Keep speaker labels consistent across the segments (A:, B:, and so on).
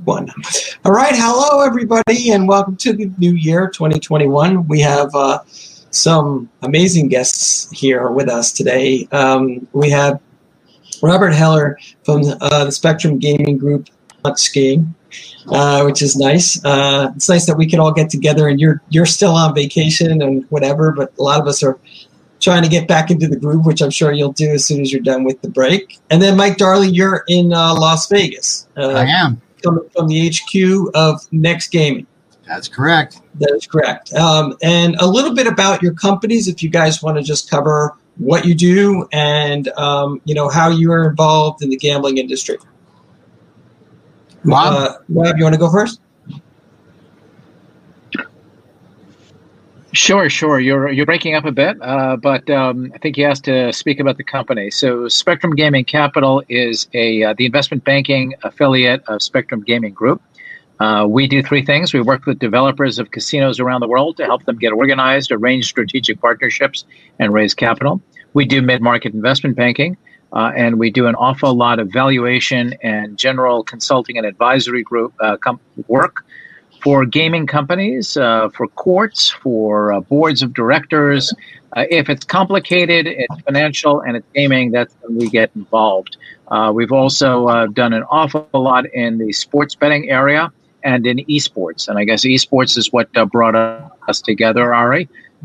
A: One. All right. Hello, everybody, and welcome to the new year, 2021. We have some amazing guests here with us today. We have Robert Heller from the Spectrum Gaming Group, skiing, which is nice. It's nice that we can all get together, and you're still on vacation and whatever, but a lot of us are trying to get back into the groove, which I'm sure you'll do as soon as you're done with the break. And then, Mike Darley, you're in Las Vegas.
B: I am.
A: Coming from the HQ of Next Gaming.
B: That's correct.
A: That is correct. And a little bit about your companies, if you guys want to just cover what you do and, how you are involved in the gambling industry.
B: Rob,
A: you want to go first?
C: Sure. You're breaking up a bit, but I think you asked to speak about the company. So Spectrum Gaming Capital is the investment banking affiliate of Spectrum Gaming Group. We do three things. We work with developers of casinos around the world to help them get organized, arrange strategic partnerships, and raise capital. We do mid-market investment banking, and we do an awful lot of valuation and general consulting and advisory group work for gaming companies, for courts, for boards of directors. If it's complicated, it's financial, and it's gaming, that's when we get involved. We've also done an awful lot in the sports betting area and in esports. And I guess esports is what brought us together, Ari.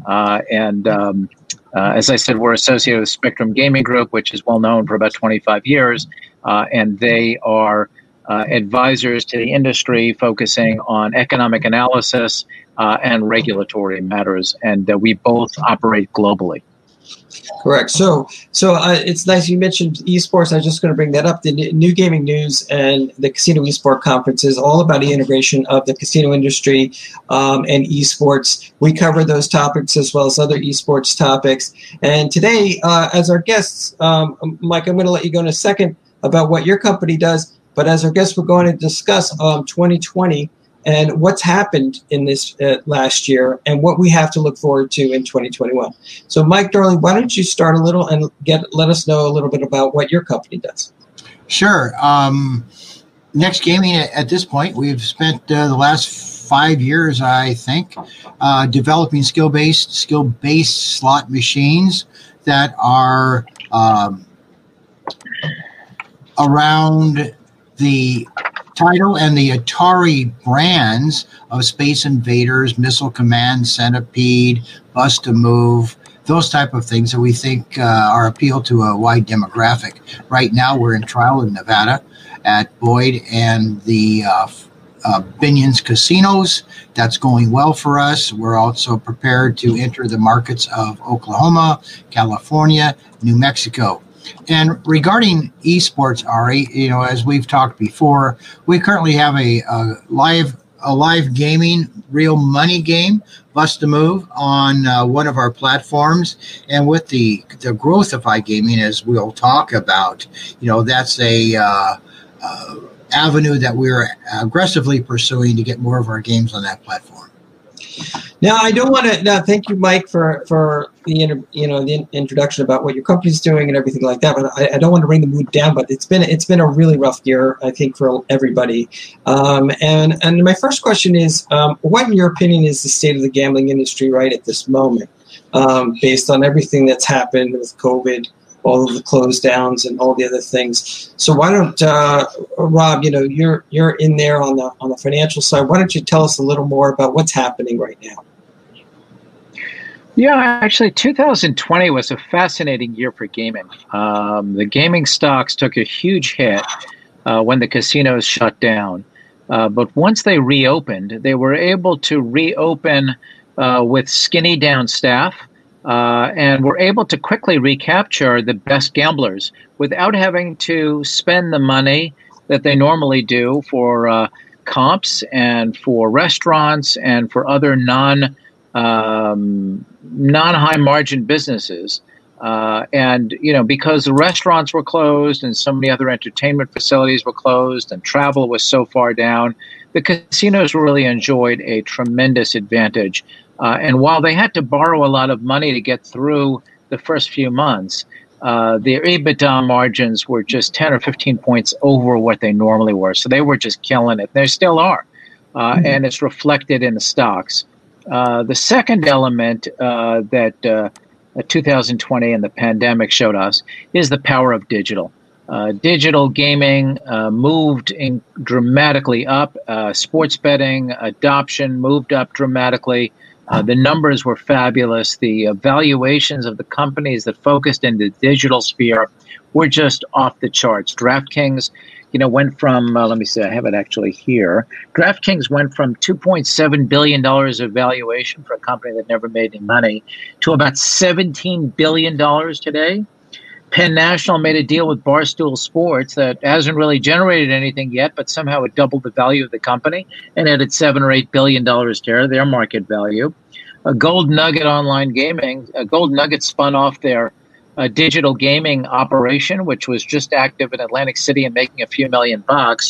C: As I said, we're associated with Spectrum Gaming Group, which is well known for about 25 years, and they are advisors to the industry focusing on economic analysis and regulatory matters, and we both operate globally.
A: Correct. So it's nice you mentioned esports. I was just going to bring that up. The New Gaming News and the Casino Esport Conference is all about the integration of the casino industry and esports. We cover those topics as well as other esports topics. And today, as our guests, Mike, I'm going to let you go in a second about what your company does. But as our guests, we're going to discuss 2020 and what's happened in this last year and what we have to look forward to in 2021. So, Mike Darley, why don't you start a little and let us know a little bit about what your company does?
B: Sure. Next Gaming, at this point, we've spent the last 5 years, I think, developing skill-based slot machines that are around the Title and the Atari brands of Space Invaders, Missile Command, Centipede, Bust-A-Move, those type of things that we think are appeal to a wide demographic. Right now, we're in trial in Nevada at Boyd and the Binion's casinos. That's going well for us. We're also prepared to enter the markets of Oklahoma, California, New Mexico. And regarding esports, Ari, as we've talked before, we currently have a live gaming, real money game, Bust-A-Move, on one of our platforms. And with the growth of iGaming, as we'll talk about, that's a avenue that we're aggressively pursuing to get more of our games on that platform.
A: Now, I don't want to. Now, thank you, Mike, for the introduction about what your company's doing and everything like that. But I don't want to bring the mood down. But it's been a really rough year, I think, for everybody. And my first question is, what in your opinion is the state of the gambling industry right at this moment, based on everything that's happened with COVID, all of the close downs and all the other things. So why don't Rob, you're in there on the financial side. Why don't you tell us a little more about what's happening right now?
C: Yeah, actually, 2020 was a fascinating year for gaming. The gaming stocks took a huge hit when the casinos shut down. But once they reopened, they were able to reopen with skinny down staff. And were able to quickly recapture the best gamblers without having to spend the money that they normally do for comps and for restaurants and for other non-high margin businesses. Because the restaurants were closed and so many other entertainment facilities were closed and travel was so far down, the casinos really enjoyed a tremendous advantage. And while they had to borrow a lot of money to get through the first few months, their EBITDA margins were just 10 or 15 points over what they normally were. So they were just killing it. They still are. And it's reflected in the stocks. The second element that 2020 and the pandemic showed us is the power of digital. Digital gaming moved dramatically up. Sports betting adoption moved up dramatically. The numbers were fabulous. The valuations of the companies that focused in the digital sphere were just off the charts. DraftKings, went from, let me see, I have it actually here. DraftKings went from $2.7 billion of valuation for a company that never made any money to about $17 billion today. Penn National made a deal with Barstool Sports that hasn't really generated anything yet, but somehow it doubled the value of the company and added $7 or $8 billion to their market value. Gold Nugget Online Gaming, Gold Nugget spun off their digital gaming operation, which was just active in Atlantic City and making a few million bucks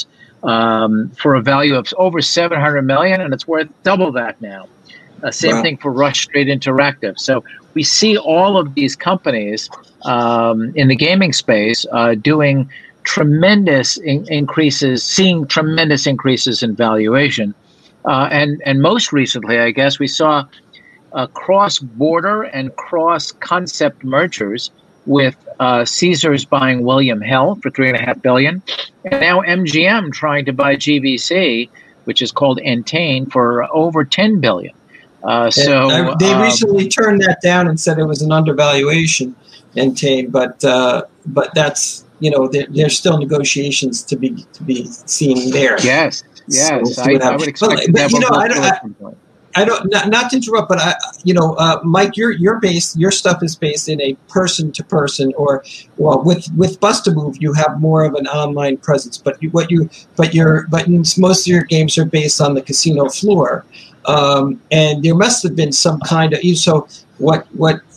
C: for a value of over $700 million, and it's worth double that now. Same thing for Rush Street Interactive. So we see all of these companies in the gaming space doing tremendous increases, seeing tremendous increases in valuation. And most recently, I guess, we saw cross-border and cross-concept mergers with Caesars buying William Hill for $3.5 billion, and now MGM trying to buy GVC, which is called Entain, for over $10 billion.
A: They recently turned that down and said it was an undervaluation, Entain, but that's there's still negotiations to be seen there.
C: Yes,
A: So
C: I would expect that.
A: I don't not to interrupt, but Mike, your stuff is based in a person to person, or with Bust-A-Move you have more of an online presence, but most of your games are based on the casino floor. And there must have been some kind of what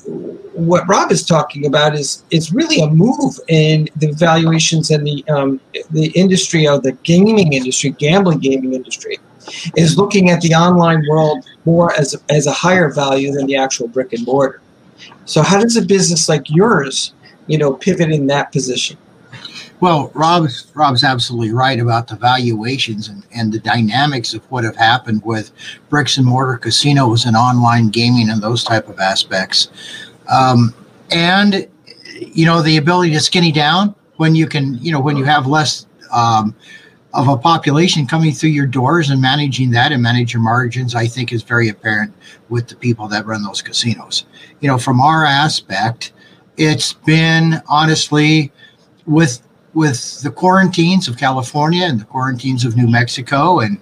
A: Rob is talking about is really a move in the valuations and the industry of the gambling gaming industry is looking at the online world more as a higher value than the actual brick and mortar. So how does a business like yours, pivot in that position?
B: Well, Rob's absolutely right about the valuations and the dynamics of what have happened with bricks and mortar casinos and online gaming and those type of aspects. And the ability to skinny down when you can, when you have less of a population coming through your doors, and managing that and manage your margins, I think is very apparent with the people that run those casinos. From our aspect, it's been honestly with the quarantines of California and the quarantines of New Mexico and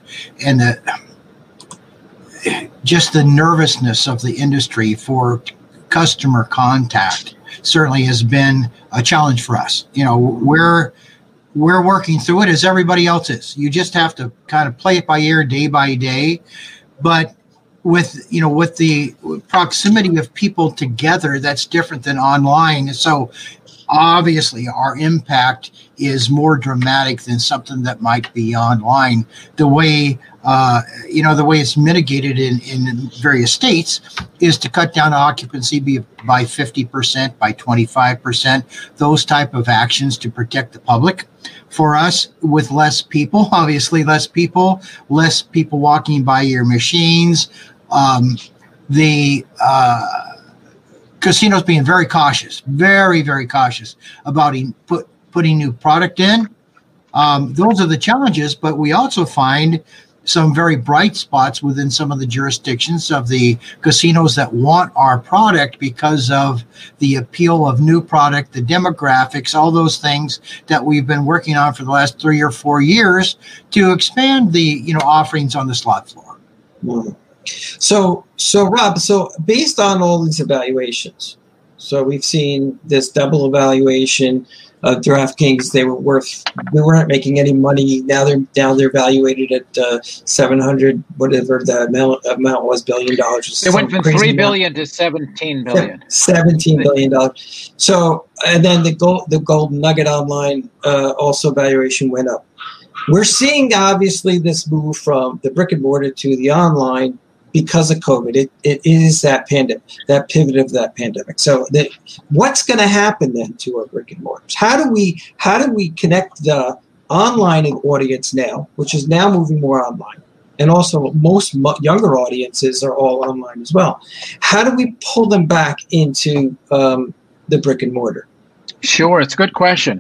B: just the nervousness of the industry for customer contact certainly has been a challenge for us. We're working through it as everybody else is. You just have to kind of play it by ear day by day. But with the proximity of people together, that's different than online. So obviously our impact is more dramatic than something that might be online. The way it's mitigated in various states is to cut down occupancy by 50%, by 25%, those type of actions to protect the public. For us, with less people walking by your machines, the casinos being very cautious, very, very cautious about putting new product in. Those are the challenges, but we also find some very bright spots within some of the jurisdictions of the casinos that want our product because of the appeal of new product, the demographics, all those things that we've been working on for the last 3 or 4 years to expand the offerings on the slot floor.
A: Mm-hmm. So Rob, based on all these evaluations, so we've seen this double evaluation of DraftKings. They weren't making any money. Now they're valuated at 700, whatever the amount was, $1 billion.
C: They went from $3 billion to $17 billion.
A: $17 billion. So, and then the Gold Nugget Online also valuation went up. We're seeing obviously this move from the brick and mortar to the online. because of COVID. It is that pandemic, that pivot of that pandemic. So what's going to happen then to our brick and mortars? How do we connect the online audience now, which is now moving more online, and also most younger audiences are all online as well? How do we pull them back into the brick and mortar?
C: Sure, it's a good question.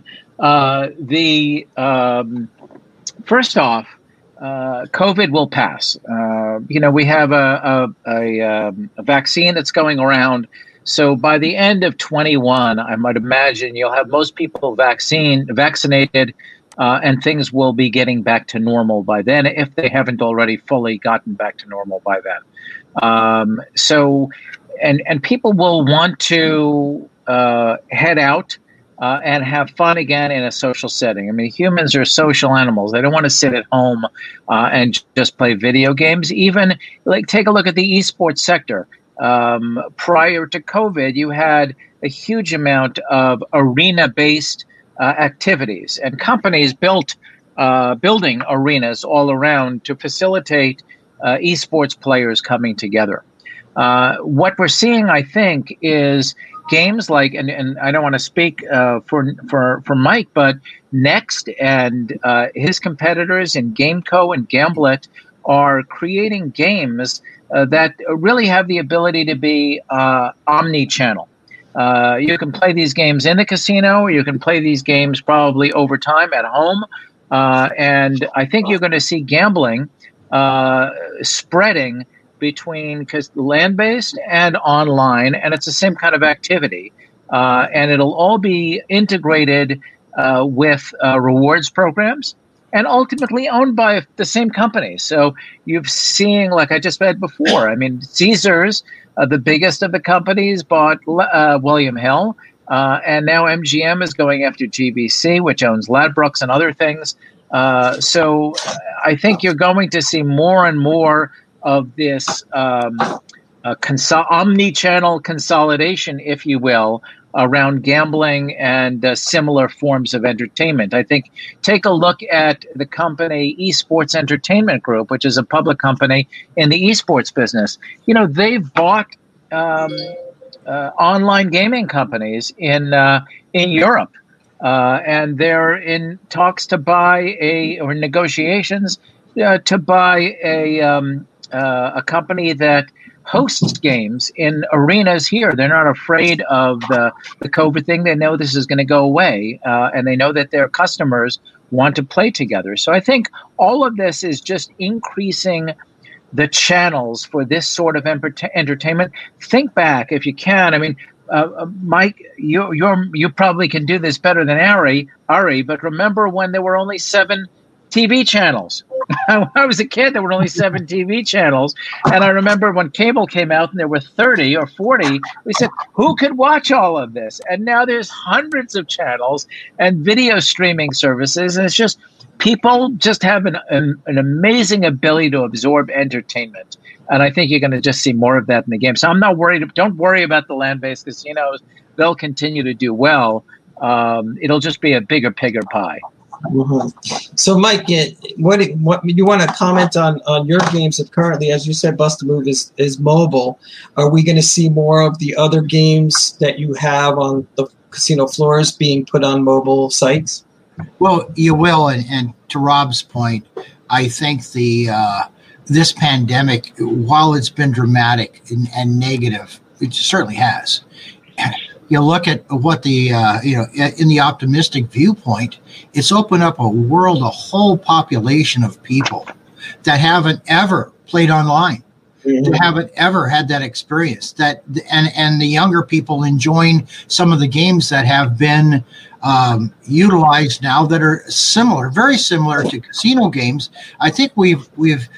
C: First off, COVID will pass. We have a vaccine that's going around. So by the end of 21, I might imagine you'll have most people vaccinated, and things will be getting back to normal by then, if they haven't already fully gotten back to normal by then. And people will want to head out and have fun again in a social setting. I mean, humans are social animals. They don't want to sit at home and just play video games. Even take a look at the esports sector. Prior to COVID, you had a huge amount of arena-based activities, and companies building arenas all around to facilitate esports players coming together. What we're seeing, I think, is games like, and I don't want to speak for Mike, but Next and his competitors in GameCo and Gamblet are creating games that really have the ability to be omni-channel. You can play these games in the casino, or you can play these games probably over time at home. And I think you're going to see gambling spreading between land-based and online, and it's the same kind of activity. And it'll all be integrated with rewards programs and ultimately owned by the same company. So you've seen, like I just said before, I mean, Caesars, the biggest of the companies, bought William Hill, and now MGM is going after GBC, which owns Ladbrokes and other things. So I think you're going to see more and more of this omni-channel consolidation, if you will, around gambling and similar forms of entertainment. I think take a look at the company Esports Entertainment Group, which is a public company in the esports business. They've bought online gaming companies in Europe, and they're in talks to buy or negotiations to buy a company that hosts games in arenas here. They're not afraid of the COVID thing. They know this is going to go away, and they know that their customers want to play together. So I think all of this is just increasing the channels for this sort of entertainment. Think back, if you can. I mean, Mike, you probably can do this better than Ari, but remember when there were only 7 TV channels? When I was a kid, there were only 7 TV channels. And I remember when cable came out and there were 30 or 40, we said, who could watch all of this? And now there's hundreds of channels and video streaming services. And it's just, people just have an amazing ability to absorb entertainment. And I think you're going to just see more of that in the game. So I'm not worried. Don't worry about the land-based casinos. They'll continue to do well. It'll just be a bigger pie.
A: Mm-hmm. So, Mike, what you want to comment on your games that currently, as you said, Bust a Move is mobile. Are we going to see more of the other games that you have on the casino floors being put on mobile sites?
B: Well, you will, and to Rob's point, I think this pandemic, while it's been dramatic and negative, it certainly has. You look at what in the optimistic viewpoint, it's opened up a whole population of people that haven't ever played online, that haven't ever had that experience. And the younger people enjoying some of the games that have been utilized now that are similar, very similar to casino games. I think we've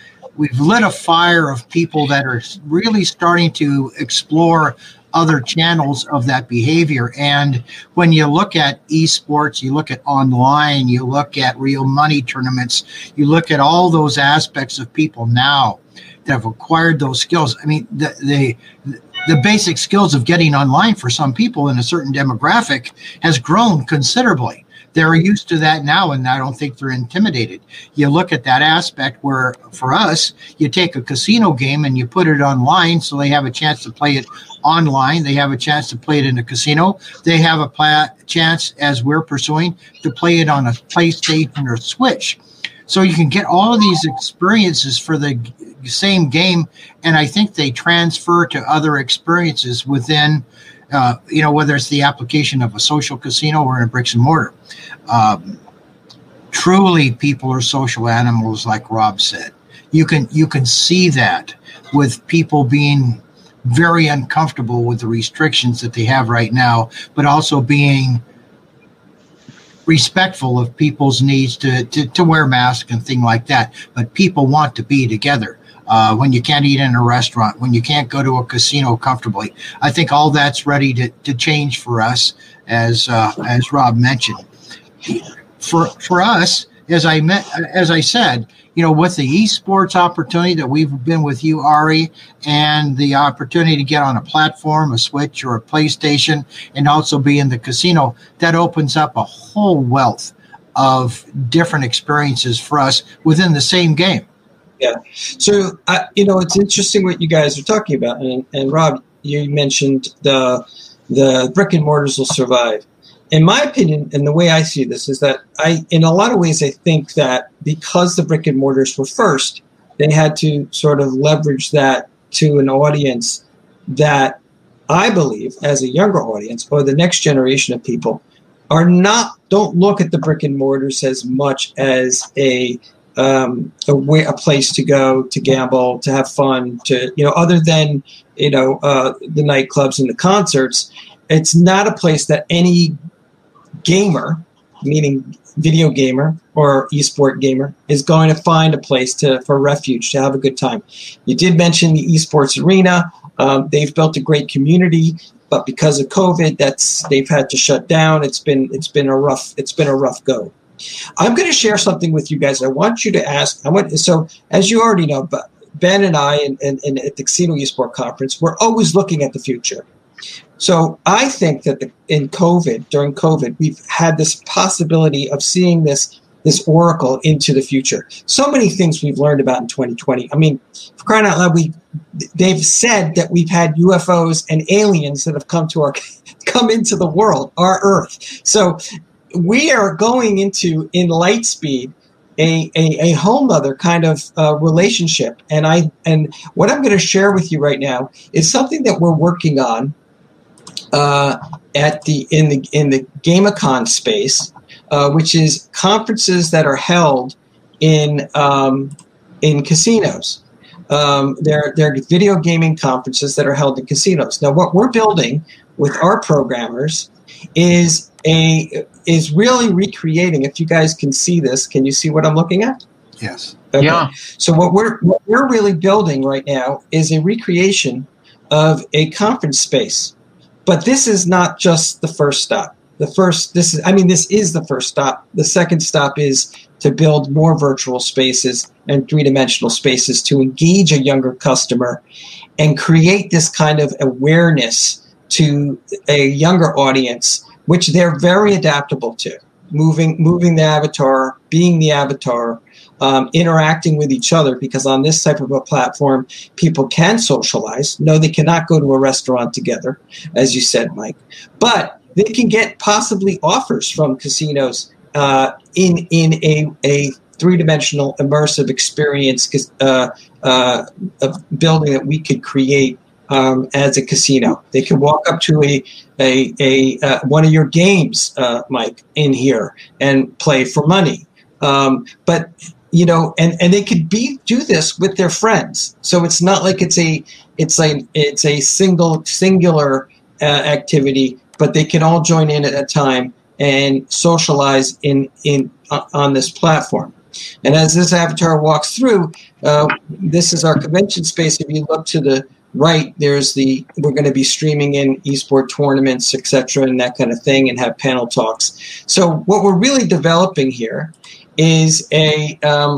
B: lit a fire of people that are really starting to explore other channels of that behavior. And when you look at esports, you look at online, you look at real money tournaments, you look at all those aspects of people now that have acquired those skills. I mean, the basic skills of getting online for some people in a certain demographic has grown considerably. they're used to that now, and I don't think they're intimidated. You look at that aspect where, for us, you take a casino game and you put it online, so they have a chance to play it online. They have a chance to play it in a casino. They have a chance, as we're pursuing, to play it on a PlayStation or Switch. So you can get all of these experiences for the same game, and I think they transfer to other experiences within, whether it's the application of a social casino or in a bricks and mortar. Truly, people are social animals, like Rob said. You can see that with people being very uncomfortable with the restrictions that they have right now, but also being respectful of people's needs to wear masks and things like that. But people want to be together. When you can't eat in a restaurant, when you can't go to a casino comfortably, I think all that's ready to change for us, as Rob mentioned. For us, as I said, with the esports opportunity that we've been with you, Ari, and the opportunity to get on a platform, a Switch or a PlayStation, and also be in the casino, that opens up a whole wealth of different experiences for us within the same game.
A: Yeah. So, it's interesting what you guys are talking about. And Rob, you mentioned the brick and mortars will survive. In my opinion, and the way I see this, is that in a lot of ways, I think that because the brick and mortars were first, they had to sort of leverage that to an audience that I believe, as a younger audience or the next generation of people, don't look at the brick and mortars as much as a place to go to gamble, to have fun, to other than the nightclubs and the concerts. It's not a place that any gamer, meaning video gamer or esport gamer, is going to find a place for refuge, to have a good time. You did mention the esports arena. They've built a great community, but because of COVID, they've had to shut down. It's been a rough go. I'm going to share something with you guys. I want you to ask. So as you already know, Ben and I, and at the Casino Esport Conference, we're always looking at the future. So I think that during COVID, we've had this possibility of seeing this oracle into the future. So many things we've learned about in 2020. I mean, for crying out loud, they've said that we've had UFOs and aliens that have come into the world, our Earth. So we are going into, in light speed, a whole other kind of relationship. And what I'm going to share with you right now is something that we're working on in the GameCon space, which is conferences that are held in casinos. They're video gaming conferences that are held in casinos. Now, what we're building with our programmers is really recreating. If you guys can see this, can you see what I'm looking at?
B: Yes.
A: Okay.
C: Yeah.
A: So what we're really building right now is a recreation of a conference space. But this is not just the first stop. This is the first stop. The second stop is to build more virtual spaces and three-dimensional spaces to engage a younger customer and create this kind of awareness to a younger audience, which they're very adaptable to. Moving the avatar, being the avatar, interacting with each other, because on this type of a platform, people can socialize. No, they cannot go to a restaurant together, as you said, Mike, but they can get possibly offers from casinos in a three-dimensional immersive experience building that we could create as a casino. They can walk up to a one of your games, Mike, in here and play for money. But and they could do this with their friends. So it's not like it's a singular activity, but they can all join in at a time and socialize on this platform. And as this avatar walks through, this is our convention space. If you look to the right, we're going to be streaming in esport tournaments, etc., and that kind of thing, and have panel talks. So what we're really developing here is a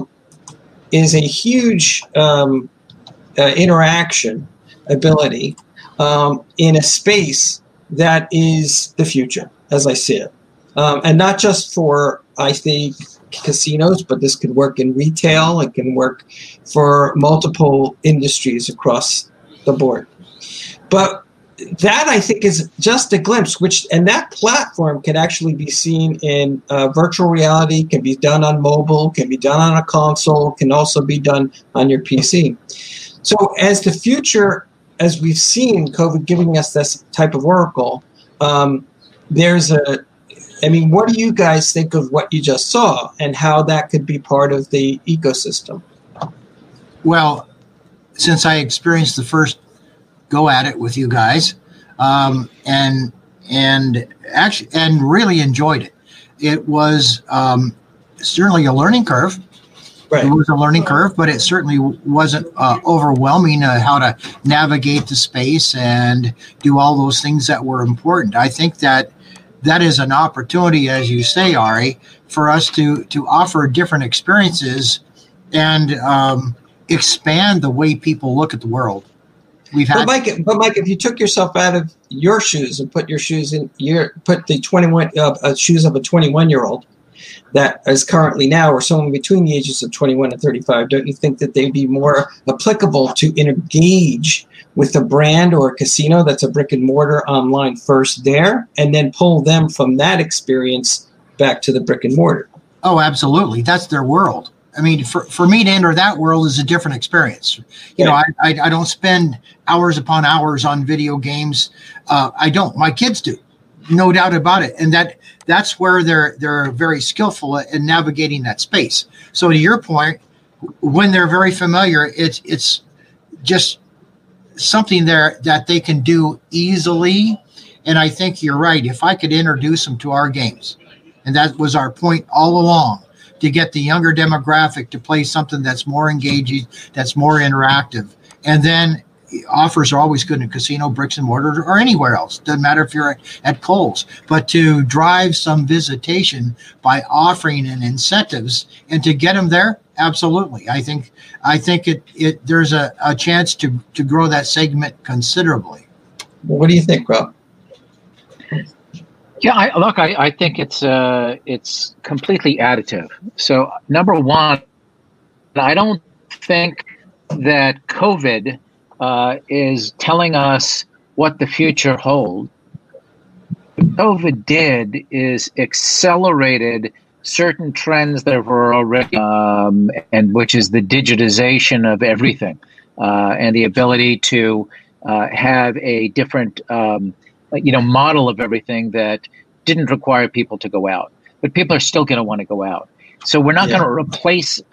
A: huge interaction ability in a space that is the future, as I see it. And not just for, I think, casinos, but this could work in retail. It can work for multiple industries across the board. But that, I think, is just a glimpse, and that platform can actually be seen in virtual reality, can be done on mobile, can be done on a console, can also be done on your PC. So as the future, as we've seen COVID giving us this type of oracle, what do you guys think of what you just saw and how that could be part of the ecosystem?
B: Well, since I experienced the first go at it with you guys, and really enjoyed it. It was certainly a learning curve. Right. It was a learning curve, but it certainly wasn't overwhelming how to navigate the space and do all those things that were important. I think that is an opportunity, as you say, Ari, for us to offer different experiences and expand the way people look at the world. But Mike,
A: if you took yourself out of your shoes and put your shoes in put the shoes of a 21-year-old that is currently now, or someone between the ages of 21 and 35, don't you think that they'd be more applicable to engage with a brand or a casino that's a brick and mortar online first there, and then pull them from that experience back to the brick and mortar?
B: Oh, absolutely. That's their world. I mean, for me to enter that world is a different experience. You know, I don't spend hours upon hours on video games. I don't. My kids do, no doubt about it. And that's where they're very skillful in navigating that space. So to your point, when they're very familiar, it's just something there that they can do easily. And I think you're right. If I could introduce them to our games, and that was our point all along, to get the younger demographic to play something that's more engaging, that's more interactive. And then offers are always good in casino, bricks and mortar, or anywhere else. Doesn't matter if you're at Kohl's. But to drive some visitation by offering an incentives and to get them there, absolutely. I think there's a chance to grow that segment considerably.
A: Well, what do you think, Rob?
C: Yeah, I think it's completely additive. So number one, I don't think that COVID is telling us what the future holds. What COVID did is accelerated certain trends that were already, and which is the digitization of everything, and the ability to have a different model of everything that didn't require people to go out, but people are still going to want to go out. So we're not going to replace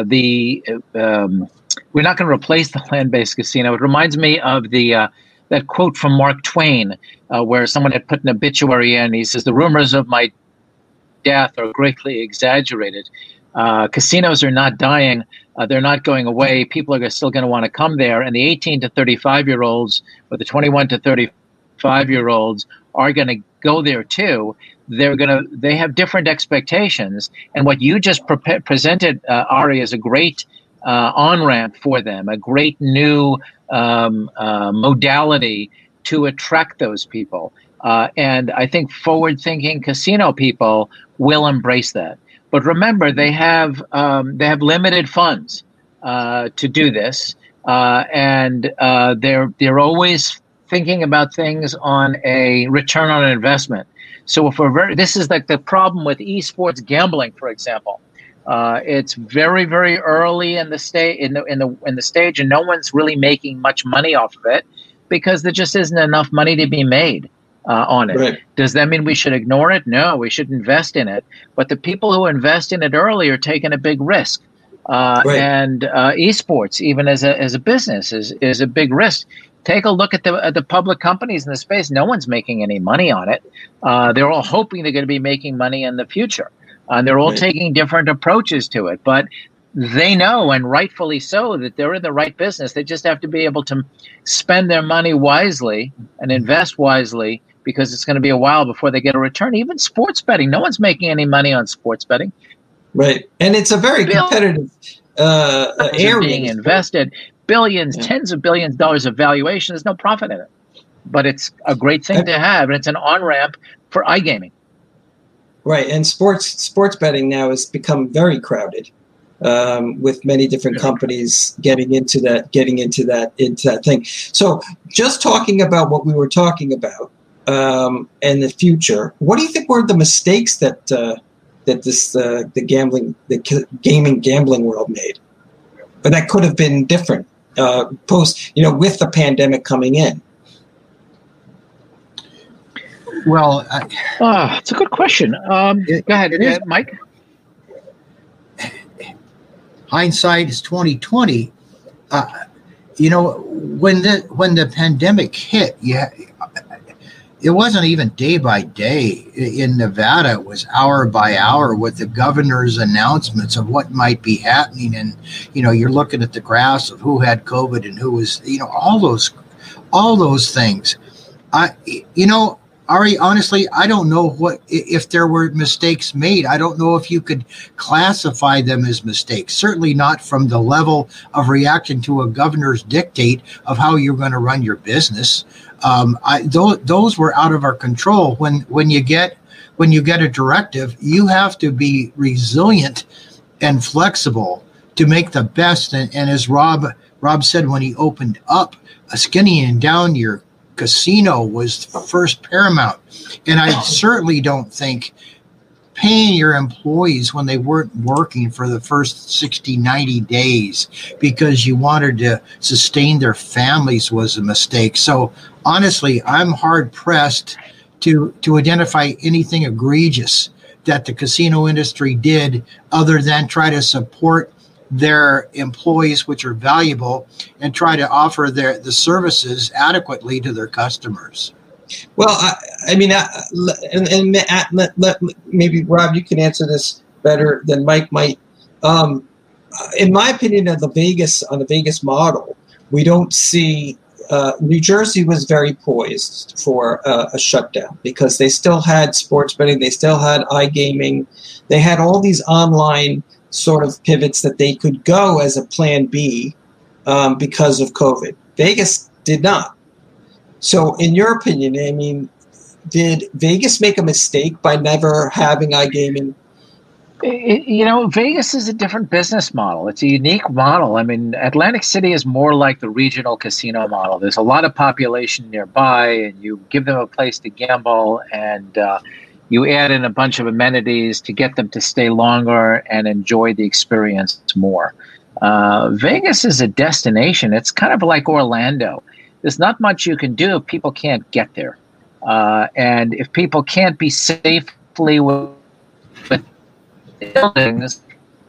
C: we're not going to replace the land-based casino. It reminds me of that quote from Mark Twain, where someone had put an obituary in. He says, "The rumors of my death are greatly exaggerated. Casinos are not dying. They're not going away. People are still going to want to come there. And the 18 to 35-year-olds or the 21 to 35-year-olds are going to go there too. They have different expectations. And what you just presented, Ari, is a great on-ramp for them, a great new modality to attract those people. And I think forward-thinking casino people will embrace that. But remember, they have limited funds to do this, and they're always thinking about things on a return on investment. So if this is like the problem with esports gambling, for example. It's very, very early in the stage, in the stage, and no one's really making much money off of it because there just isn't enough money to be made on it. Right. Does that mean we should ignore it? No, we should invest in it. But the people who invest in it early are taking a big risk. And esports, even as a business, is a big risk. Take a look at the public companies in the space. No one's making any money on it. They're all hoping they're going to be making money in the future. And they're all taking different approaches to it. But they know, and rightfully so, that they're in the right business. They just have to be able to spend their money wisely and invest wisely, because it's going to be a while before they get a return. Even sports betting. No one's making any money on sports betting. Right.
A: And it's a very competitive area.
C: Being invested. Billions, tens of billions of dollars of valuation. There's no profit in it. But it's a great thing to have, and it's an on-ramp for iGaming.
A: Right, and sports betting now has become very crowded, with many different companies getting into that thing. So, just talking about what we were talking about and the future, what do you think were the mistakes that the gaming gambling world made, but that could have been different post, with the pandemic coming in?
B: Well,
C: it's a good question. Go ahead, Mike.
B: Hindsight is 2020. When the pandemic hit, it wasn't even day by day. In Nevada, it was hour by hour with the governor's announcements of what might be happening, and you're looking at the graphs of who had COVID and who was, all those things. Ari, honestly, I don't know if there were mistakes made. I don't know if you could classify them as mistakes. Certainly not from the level of reaction to a governor's dictate of how you're going to run your business. Those were out of our control. When you get a directive, you have to be resilient and flexible to make the best. And as Rob said when he opened up, skinnying down your casino was first paramount. And I certainly don't think paying your employees when they weren't working for the first 60, 90 days because you wanted to sustain their families was a mistake. So honestly, I'm hard pressed to identify anything egregious that the casino industry did other than try to support their employees, which are valuable, and try to offer the services adequately to their customers.
A: Well, maybe Rob, you can answer this better than Mike might. In my opinion, on the Vegas model, we don't see. New Jersey was very poised for a shutdown because they still had sports betting, they still had iGaming, they had all these online sort of pivots that they could go as a plan B because of COVID. Vegas did not. So in your opinion, did Vegas make a mistake by never having iGaming?
C: Vegas is a different business model. It's a unique model. Atlantic City is more like the regional casino model. There's a lot of population nearby, and you give them a place to gamble, and you add in a bunch of amenities to get them to stay longer and enjoy the experience more. Vegas is a destination. It's kind of like Orlando. There's not much you can do if people can't get there. And if people can't be safely with buildings,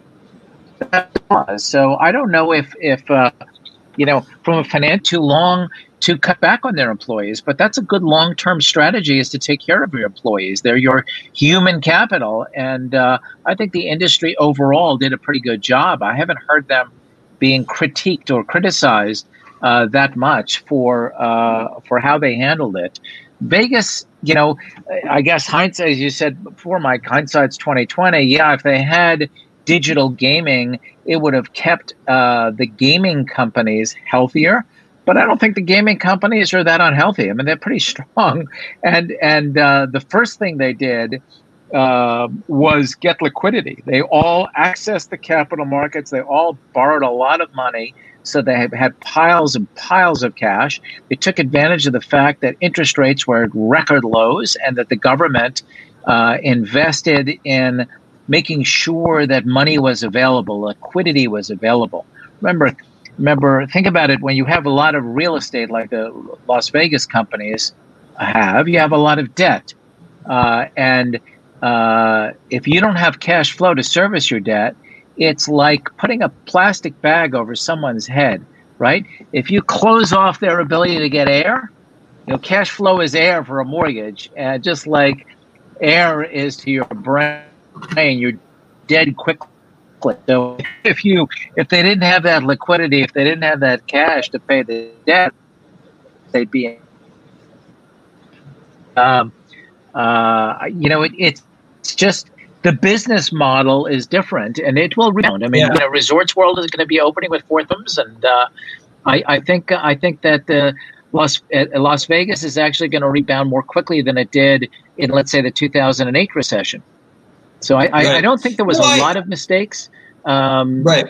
C: so I don't know if from a finance too long to cut back on their employees, but that's a good long-term strategy, is to take care of your employees. They're your human capital, and I think the industry overall did a pretty good job. I haven't heard them being critiqued or criticized that much for how they handled it. Vegas, I guess hindsight, as you said before, Mike, hindsight's 2020. Yeah, if they had digital gaming, it would have kept the gaming companies healthier. But I don't think the gaming companies are that unhealthy. They're pretty strong. And the first thing they did was get liquidity. They all accessed the capital markets. They all borrowed a lot of money. So they had piles and piles of cash. They took advantage of the fact that interest rates were at record lows and that the government invested in making sure that money was available, liquidity was available. Remember, think about it. When you have a lot of real estate like the Las Vegas companies have, you have a lot of debt. And if you don't have cash flow to service your debt, it's like putting a plastic bag over someone's head, right? If you close off their ability to get air, cash flow is air for a mortgage. And just like air is to your brain, you're dead quickly. So if they didn't have that liquidity, if they didn't have that cash to pay the debt, they'd be it's just the business model is different, and it will rebound. Resorts World is going to be opening with four thumbs, and I think that Las Vegas is actually going to rebound more quickly than it did in, let's say, the 2008 recession. So I
A: Right.
C: don't think there was a lot of mistakes.
A: Right.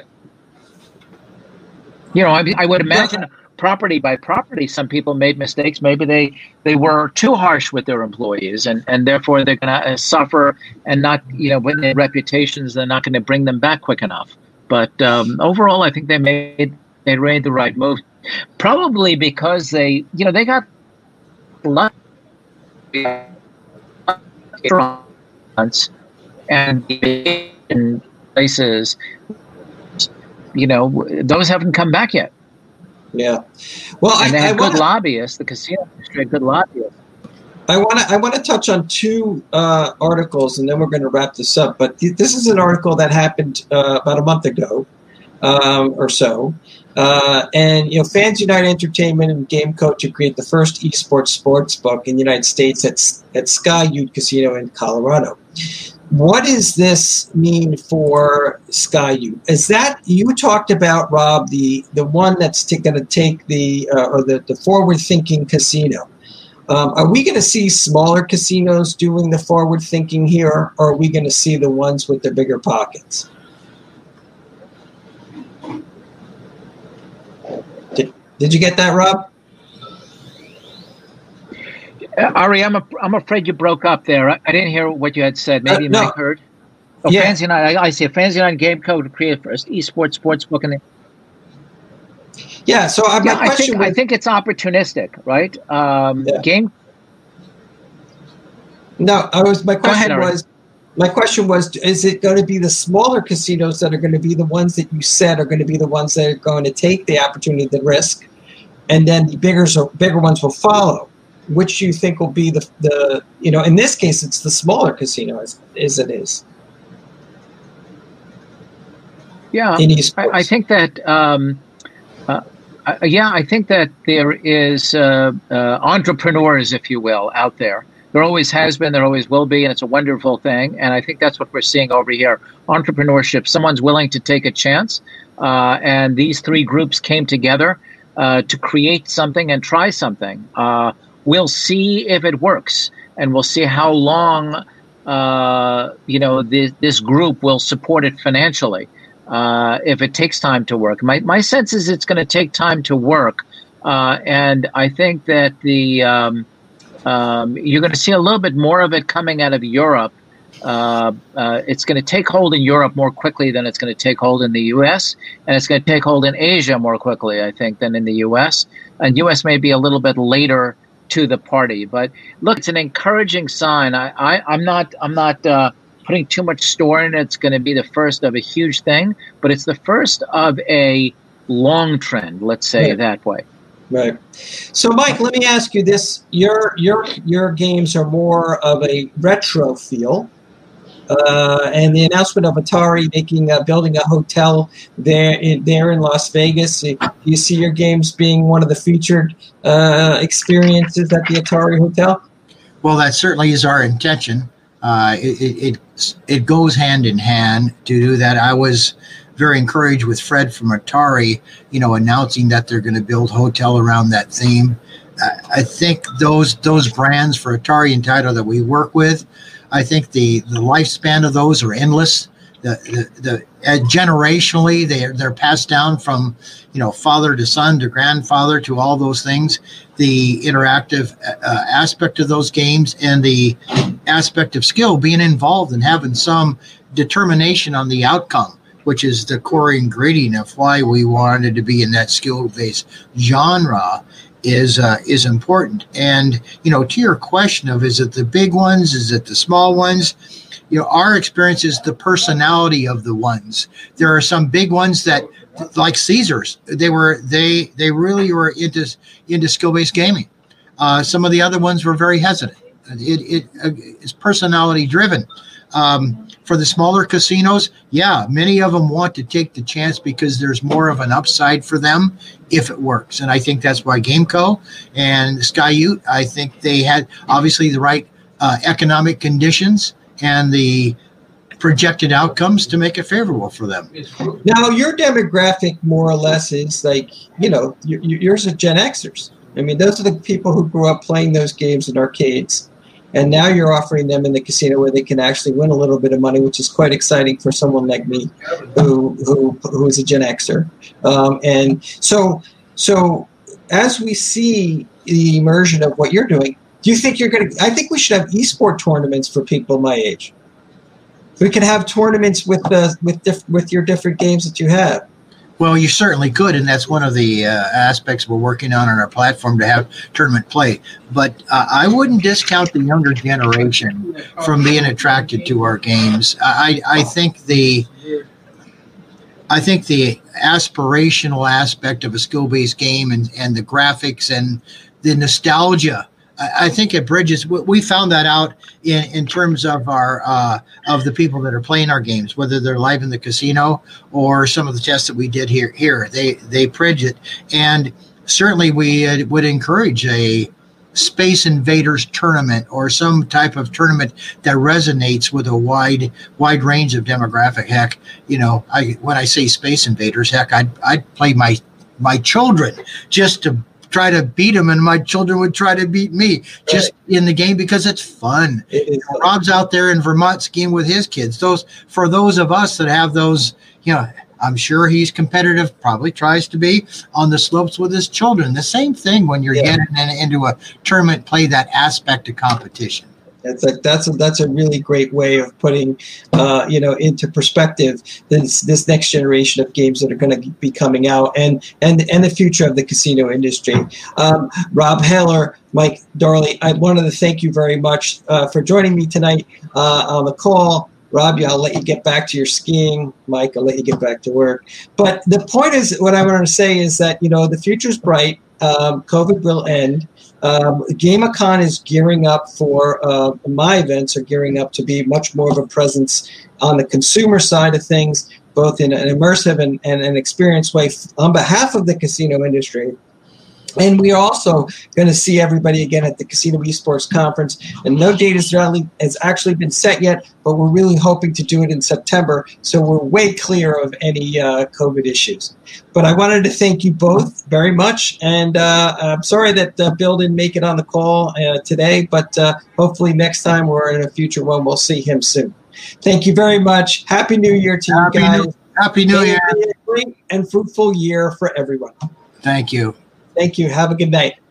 C: You know, I would imagine property by property, some people made mistakes. Maybe they were too harsh with their employees, and therefore they're going to suffer and not, you know, when their reputations, they're not going to bring them back quick enough. But overall, I think they made the right move, probably because they got lucky and in places, you know, those haven't come back yet.
A: Yeah. Well,
C: and they have good lobbyists. The casino industry had good lobbyists.
A: I want to touch on two articles, and then we're going to wrap this up. But this is an article that happened about a month ago or so. And, you know, Fans United Entertainment and Gameco to create the first esports sports book in the United States at Sky Ute Casino in Colorado. What does this mean for Sky Ute? Is that, you talked about, Rob, the one that's going to take the forward-thinking casino. Are we going to see smaller casinos doing the forward-thinking here, or are we going to see the ones with the bigger pockets? Did you get that, Rob?
C: Ari, I'm afraid you broke up there. I didn't hear what you had said. Maybe Mike heard. Oh, yeah. Fans United. I see. Fans United Gameco to create first esports sportsbook.
A: Yeah. So my question
C: I think it's opportunistic, right? Game.
A: No, My question was: is it going to be the smaller casinos that are going to be the ones that you said are going to be the ones that are going to take the opportunity, the risk, and then the bigger ones will follow? Which you think will be the you know, in this case, it's the smaller casino as it is.
C: Yeah, I think that. I think that there is entrepreneurs, if you will, out there. There always has been, there always will be, and it's a wonderful thing. And I think that's what we're seeing over here. Entrepreneurship, someone's willing to take a chance. And these three groups came together to create something and try something. We'll see if it works, and we'll see how long, this group will support it financially. If it takes time to work. My sense is it's going to take time to work. And I think that you're going to see a little bit more of it coming out of Europe. It's going to take hold in Europe more quickly than it's going to take hold in the U.S., and it's going to take hold in Asia more quickly, I think, than in the U.S. And U.S. may be a little bit later to the party. But look, it's an encouraging sign. I'm not putting too much store in it. It's going to be the first of a huge thing, but it's the first of a long trend, let's say that way.
A: Right. So, Mike, let me ask you this: your games are more of a retro feel, and the announcement of Atari building a hotel there in Las Vegas. Do you see your games being one of the featured experiences at the Atari Hotel?
B: Well, that certainly is our intention. It goes hand in hand to do that. I was very encouraged with Fred from Atari, announcing that they're going to build hotel around that theme. I think those brands for Atari and Taito that we work with, I think the lifespan of those are endless. Generationally, they're passed down from father to son to grandfather to all those things. The interactive aspect of those games and the aspect of skill, being involved and having some determination on the outcome, which is the core ingredient of why we wanted to be in that skill-based genre, is important. And to your question of, is it the big ones, is it the small ones? Our experience is the personality of the ones. There are some big ones that, like Caesars, they really were into skill-based gaming. Some of the other ones were very hesitant. It's personality driven. For the smaller casinos, many of them want to take the chance because there's more of an upside for them if it works. And I think that's why Gameco and Sky Ute, I think they had obviously the right economic conditions and the projected outcomes to make it favorable for them.
A: Now, your demographic more or less is like, yours are Gen Xers. I mean, those are the people who grew up playing those games in arcades. and now you're offering them in the casino where they can actually win a little bit of money, which is quite exciting for someone like me, who's a Gen Xer. And so as we see the immersion of what you're doing, do you think I think we should have esport tournaments for people my age. We could have tournaments with your different games that you have.
B: Well, you certainly could, and that's one of the aspects we're working on our platform, to have tournament play. But I wouldn't discount the younger generation from being attracted to our games. I think the aspirational aspect of a skill-based game and the graphics and the nostalgia, I think it bridges. We found that out in terms of our of the people that are playing our games, whether they're live in the casino or some of the tests that we did here. They bridge it, and certainly we would encourage a Space Invaders tournament or some type of tournament that resonates with a wide range of demographic. Heck, when I say Space Invaders, heck, I'd play my children just to try to beat them, and my children would try to beat me just in the game because it's fun. Rob's out there in Vermont skiing with his kids. For those of us that have those, I'm sure he's competitive, probably tries to be on the slopes with his children. The same thing when you're getting into a tournament play, that aspect of competition.
A: That's a really great way of putting, into perspective this next generation of games that are going to be coming out and the future of the casino industry. Rob Haler, Mike Darley, I wanted to thank you very much for joining me tonight on the call. Rob, I'll let you get back to your skiing. Mike, I'll let you get back to work. But the point is, what I want to say is that, the future's bright. COVID will end. GameCon is gearing up for my events are gearing up to be much more of a presence on the consumer side of things, both in an immersive and an experienced way on behalf of the casino industry. And we are also going to see everybody again at the Casino Esports Conference. And no date has actually been set yet, but we're really hoping to do it in September. So we're way clear of any COVID issues. But I wanted to thank you both very much. And I'm sorry that Bill didn't make it on the call today, but hopefully next time or in a future one, we'll see him soon. Thank you very much. Happy New Year to you guys.
B: Happy New Year.
A: A great and fruitful year for everyone.
B: Thank you.
A: Thank you. Have a good night.